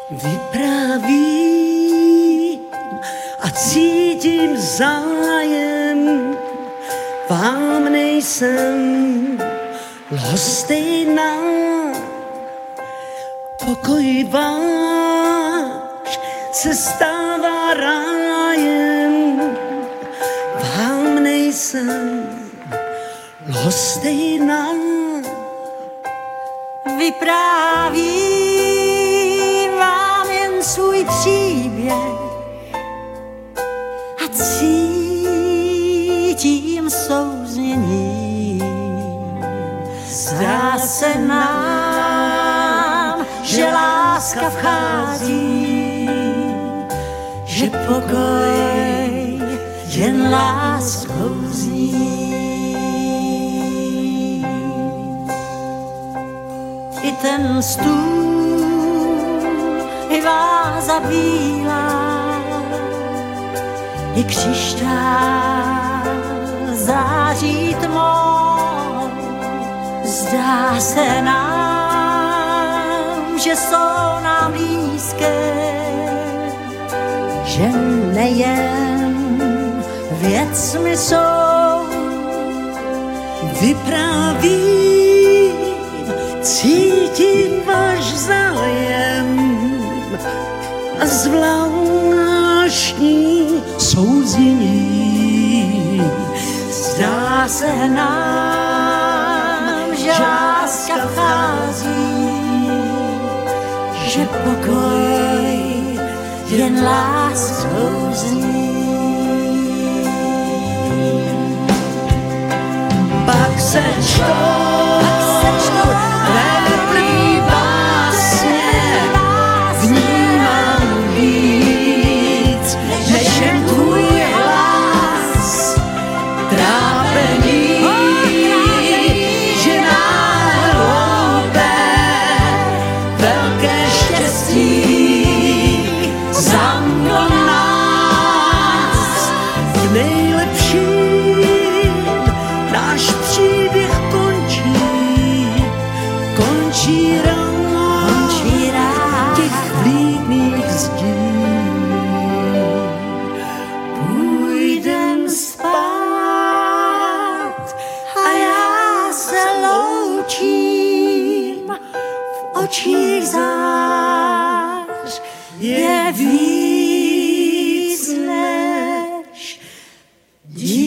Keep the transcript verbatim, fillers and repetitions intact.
Vyprávím a cítím zájem, vám nejsem lhostejná. Pokoj váš se stává rájem, vám nejsem lhostejná. Vyprávím vám jen svůj příběh a cítím souznění. Zdá se nám, že láska vchází, že pokoj jen láskou zní. I ten stůl, i váza bílá, i křišťál září tmou. Zdá se nám, že jsou nám blízké, že nejen věcmi jsou. Vyprávím, cítím váš zájem a zvláštní souznění. Zdá se nám, že láska vchází, že pokoj jen láskou zní. Pak se čtou teplý básně, vnímám víc, než jen tvůj hlas. Trápení, že nám hloupé, velké štěstí za mnou nás. V nejlepším náš příběh končí, končí ráno, končí ráno těch vlídných zdí. Půjdem spát a já se loučím. V očích zář je víc než dí.